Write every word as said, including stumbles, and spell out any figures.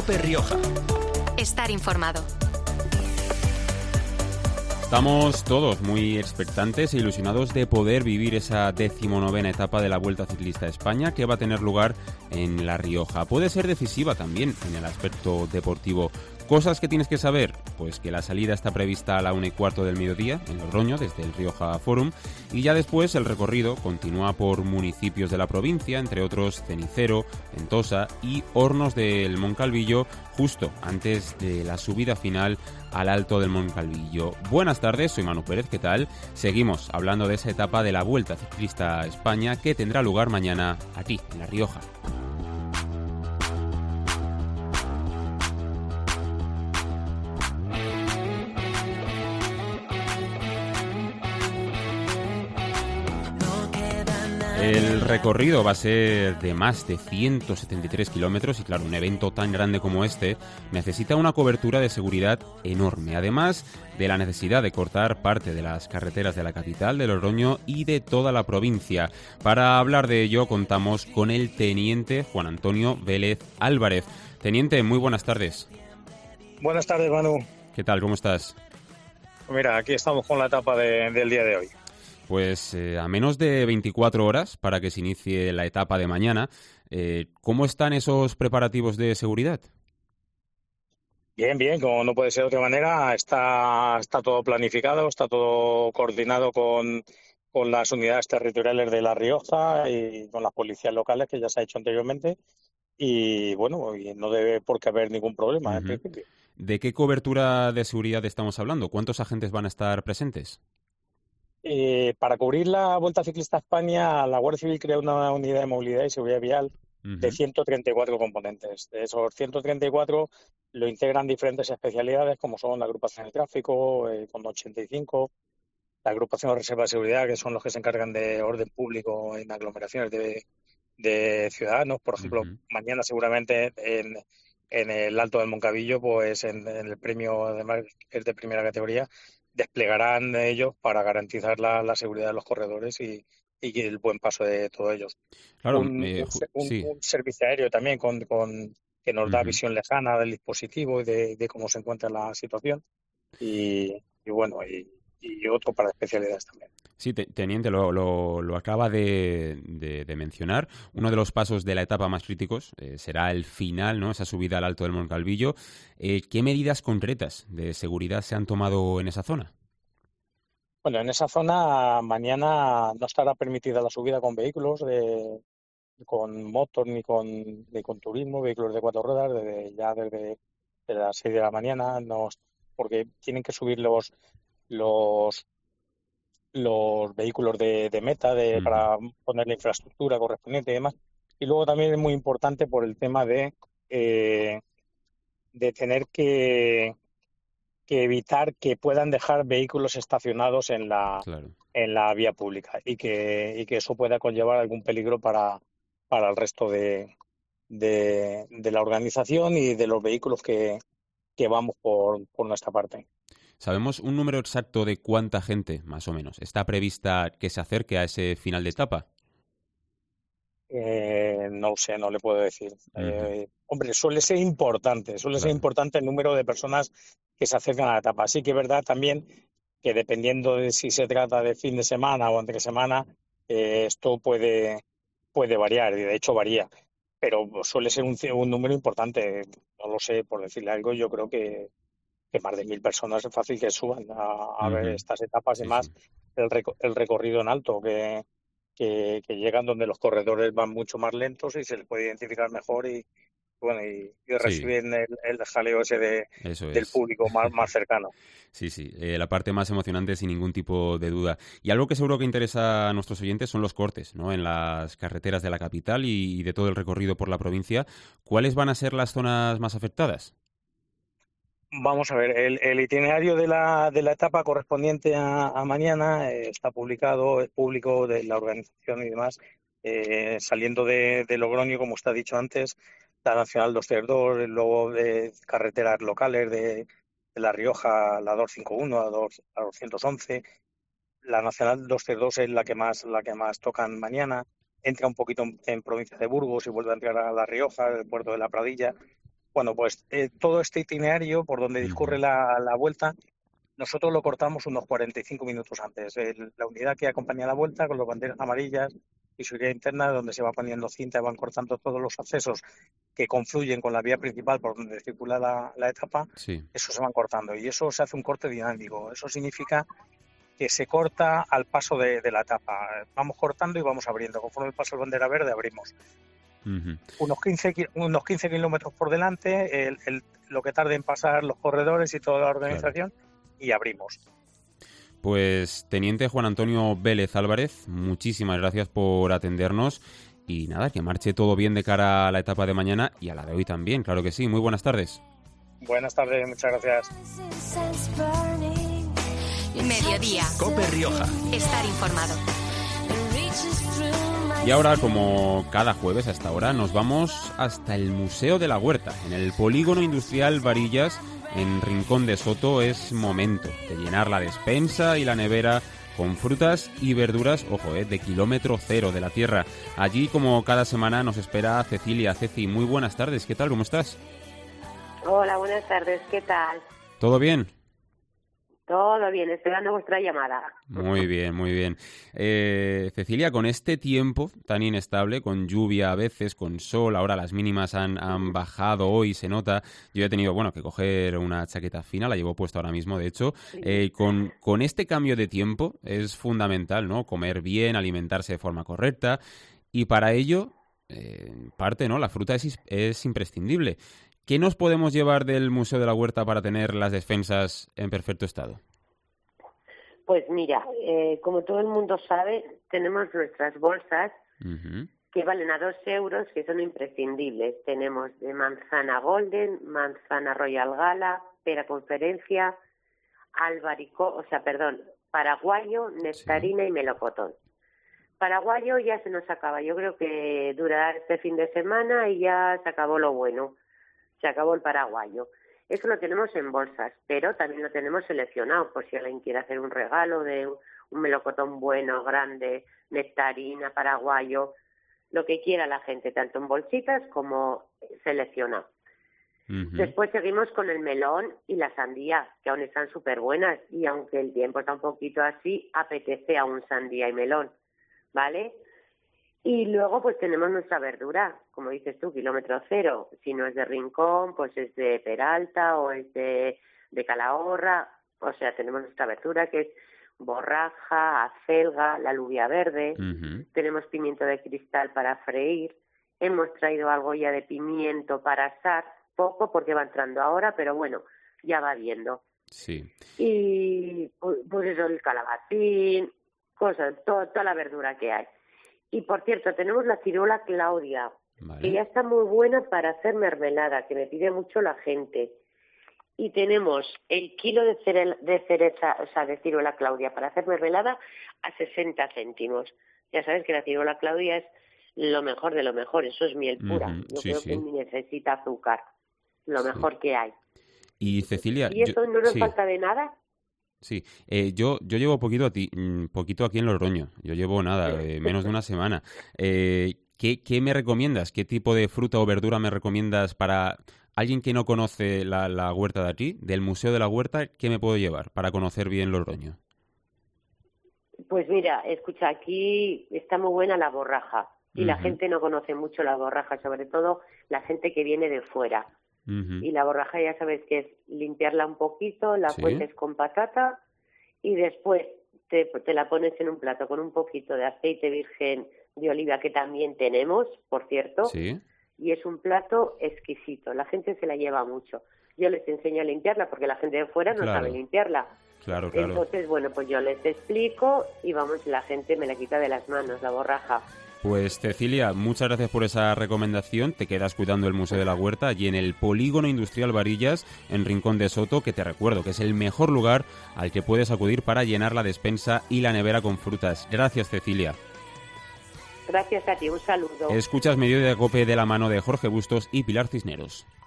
COPE Rioja. Estar informado. Estamos todos muy expectantes e ilusionados de poder vivir esa decimonovena etapa de la Vuelta Ciclista a España, que va a tener lugar en La Rioja. Puede ser decisiva también en el aspecto deportivo. Cosas que tienes que saber, pues que la salida está prevista a la una y cuarto del mediodía en Logroño, desde el Rioja Forum, y ya después el recorrido continúa por municipios de la provincia, entre otros Cenicero, Ventosa y Hornos del Moncalvillo, justo antes de la subida final al Alto del Moncalvillo. Buenas tardes, soy Manu Pérez, ¿qué tal? Seguimos hablando de esa etapa de la Vuelta Ciclista a España que tendrá lugar mañana aquí, en La Rioja. El recorrido va a ser de más de ciento setenta y tres kilómetros y claro, un evento tan grande como este necesita una cobertura de seguridad enorme, además de la necesidad de cortar parte de las carreteras de la capital, de Logroño y de toda la provincia. Para hablar de ello contamos con el teniente Juan Antonio Vélez Álvarez. Teniente, muy buenas tardes. Buenas tardes, Manu. ¿Qué tal? ¿Cómo estás? Mira, aquí estamos con la etapa de, del día de hoy. Pues eh, a menos de veinticuatro horas para que se inicie la etapa de mañana, eh, ¿cómo están esos preparativos de seguridad? Bien, bien, como no puede ser de otra manera, está, está todo planificado, está todo coordinado con, con las unidades territoriales de La Rioja y con las policías locales, que ya se ha hecho anteriormente, y bueno, y no debe por qué haber ningún problema, uh-huh. en principio. ¿De qué cobertura de seguridad estamos hablando? ¿Cuántos agentes van a estar presentes? Eh, para cubrir la Vuelta Ciclista a España, la Guardia Civil creó una unidad de movilidad y seguridad vial uh-huh. de ciento treinta y cuatro componentes. De esos ciento treinta y cuatro lo integran diferentes especialidades, como son la agrupación de tráfico, eh, con ochenta y cinco, la agrupación de reserva de seguridad, que son los que se encargan de orden público en aglomeraciones de, de ciudadanos. Por ejemplo, uh-huh. mañana seguramente en, en el Alto del Moncalvillo, pues en, en el premio, además, que es de primera categoría, desplegarán ellos para garantizar la, la seguridad de los corredores y, y el buen paso de todos ellos. Claro, un, eh, un, sí. un servicio aéreo también con, con que nos da uh-huh. visión lejana del dispositivo y de, de cómo se encuentra la situación. Y, y bueno, y, y otro para especialidades también. Sí, te, teniente, lo, lo, lo acaba de, de, de mencionar. Uno de los pasos de la etapa más críticos eh, será el final, ¿no? Esa subida al Alto del Moncalvillo. Eh, ¿Qué medidas concretas de seguridad se han tomado en esa zona? Bueno, en esa zona mañana no estará permitida la subida con vehículos, de, con motos ni con, ni con turismo, vehículos de cuatro ruedas, desde, ya desde, desde las seis de la mañana, no, porque tienen que subir los los los vehículos de, de meta de, uh-huh. para poner la infraestructura correspondiente y demás. Y luego también es muy importante por el tema de, eh, de tener que, que evitar que puedan dejar vehículos estacionados en la, claro. en la vía pública y que, y que eso pueda conllevar algún peligro para, para el resto de, de, de la organización y de los vehículos que, que vamos por, por nuestra parte. ¿Sabemos un número exacto de cuánta gente, más o menos, está prevista que se acerque a ese final de etapa? Eh, no sé, no le puedo decir. Uh-huh. Eh, hombre, suele ser importante, suele claro. ser importante el número de personas que se acercan a la etapa. Así que es verdad también que dependiendo de si se trata de fin de semana o entre semana, eh, esto puede, puede variar, y de hecho varía. Pero suele ser un, un número importante. No lo sé, por decirle algo, yo creo que que más de mil personas es fácil que suban a, a uh-huh. ver estas etapas sí, y más sí. el, reco- el recorrido en alto, que, que, que llegan donde los corredores van mucho más lentos y se les puede identificar mejor y bueno y, y reciben sí. el, el jaleo ese de, del público más, más cercano. Sí, sí, eh, la parte más emocionante sin ningún tipo de duda. Y algo que seguro que interesa a nuestros oyentes son los cortes, ¿no? En las carreteras de la capital y, y de todo el recorrido por la provincia. ¿Cuáles van a ser las zonas más afectadas? Vamos a ver, el, el itinerario de la, de la etapa correspondiente a, a mañana eh, está publicado, es público de la organización y demás, eh, saliendo de, de Logroño, como usted ha dicho antes, la Nacional doscientos treinta y dos, luego de carreteras locales de, de La Rioja, la doscientos cincuenta y uno, la, dos, la doscientos once, la Nacional doscientos treinta y dos es la que más la que más tocan mañana, entra un poquito en, en provincia de Burgos y vuelve a entrar a La Rioja, el puerto de La Pradilla. Bueno, pues eh, todo este itinerario por donde discurre la, la vuelta, nosotros lo cortamos unos cuarenta y cinco minutos antes. El, la unidad que acompaña la vuelta con las banderas amarillas y su guía interna, donde se va poniendo cinta y van cortando todos los accesos que confluyen con la vía principal por donde circula la, la etapa, sí. Eso se van cortando y eso se hace un corte dinámico. Eso significa que se corta al paso de, de la etapa. Vamos cortando y vamos abriendo. Conforme pasa el bandera verde, abrimos. Uh-huh. Unos quince, unos quince kilómetros por delante, el, el, lo que tarde en pasar los corredores y toda la organización, claro. Y abrimos. Pues, Teniente Juan Antonio Vélez Álvarez, muchísimas gracias por atendernos y nada, que marche todo bien de cara a la etapa de mañana y a la de hoy también, claro que sí. Muy buenas tardes. Buenas tardes, muchas gracias. Mediodía. COPE Rioja. Estar informado. Y ahora, como cada jueves a esta hora, nos vamos hasta el Museo de la Huerta, en el Polígono Industrial Varillas, en Rincón de Soto. Es momento de llenar la despensa y la nevera con frutas y verduras, ojo, eh, de kilómetro cero de la tierra. Allí, como cada semana, nos espera Cecilia. Ceci, muy buenas tardes. ¿Qué tal? ¿Cómo estás? Hola, buenas tardes. ¿Qué tal? ¿Todo bien? Todo bien, esperando vuestra llamada. Muy bien, muy bien. Eh, Cecilia, con este tiempo tan inestable, con lluvia a veces, con sol, ahora las mínimas han, han bajado hoy, se nota. Yo he tenido, bueno, que coger una chaqueta fina, la llevo puesta ahora mismo, de hecho. Eh, con, con este cambio de tiempo es fundamental, ¿no? Comer bien, alimentarse de forma correcta. Y para ello, eh, en parte, ¿no? La fruta es, es imprescindible. ¿Qué nos podemos llevar del Museo de la Huerta para tener las despensas en perfecto estado? Pues mira, eh, como todo el mundo sabe, tenemos nuestras bolsas uh-huh. que valen a dos euros, que son imprescindibles. Tenemos de manzana golden, manzana royal gala, pera conferencia, albarico, o sea, perdón, paraguayo, nectarina sí. y melocotón. Paraguayo ya se nos acaba, yo creo que durará este fin de semana y ya se acabó lo bueno. Se acabó el paraguayo. Eso lo tenemos en bolsas, pero también lo tenemos seleccionado por si alguien quiere hacer un regalo de un melocotón bueno, grande, nectarina, paraguayo, lo que quiera la gente, tanto en bolsitas como seleccionado. Uh-huh. Después seguimos con el melón y la sandía, que aún están súper buenas y aunque el tiempo está un poquito así, apetece aún sandía y melón, ¿vale? Y luego pues tenemos nuestra verdura, como dices tú, kilómetro cero. Si no es de Rincón, pues es de Peralta o es de, de Calahorra. O sea, tenemos nuestra verdura que es borraja, acelga, la alubia verde. Uh-huh. Tenemos pimiento de cristal para freír. Hemos traído algo ya de pimiento para asar. Poco porque va entrando ahora, pero bueno, ya va viendo. Sí. Y pues, pues eso, el calabacín, cosas, todo, toda la verdura que hay. Y, por cierto, tenemos la ciruela Claudia, vale. que ya está muy buena para hacer mermelada, que me pide mucho la gente. Y tenemos el kilo de, cere- de cereza, o sea, de ciruela Claudia para hacer mermelada a sesenta céntimos. Ya sabes que la ciruela Claudia es lo mejor de lo mejor, eso es miel pura. Uh-huh. Yo sí, creo sí. que ni necesita azúcar, lo sí. mejor que hay. Y, Cecilia... ¿Y eso yo, no nos sí. falta de nada? Sí, eh, yo yo llevo poquito a ti, poquito aquí en Logroño. Yo llevo nada, eh, menos de una semana. Eh, ¿qué, ¿Qué me recomiendas? ¿Qué tipo de fruta o verdura me recomiendas para alguien que no conoce la, la huerta de aquí, del Museo de la Huerta? ¿Qué me puedo llevar para conocer bien Logroño? Pues mira, escucha, aquí está muy buena la borraja y uh-huh. la gente no conoce mucho la borraja, sobre todo la gente que viene de fuera. Uh-huh. Y la borraja ya sabes que es limpiarla un poquito, la ¿Sí? cueces con patata y después te, te la pones en un plato con un poquito de aceite virgen de oliva que también tenemos, por cierto, ¿Sí? y es un plato exquisito, la gente se la lleva mucho. Yo les enseño a limpiarla porque la gente de fuera no claro. sabe limpiarla. Claro, claro. Entonces, bueno, pues yo les explico y vamos, la gente me la quita de las manos, la borraja. Pues Cecilia, muchas gracias por esa recomendación. Te quedas cuidando el Museo de la Huerta allí en el Polígono Industrial Varillas, en Rincón de Soto, que te recuerdo que es el mejor lugar al que puedes acudir para llenar la despensa y la nevera con frutas. Gracias, Cecilia. Gracias a ti, un saludo. Escuchas Mediodía de COPE de la mano de Jorge Bustos y Pilar Cisneros.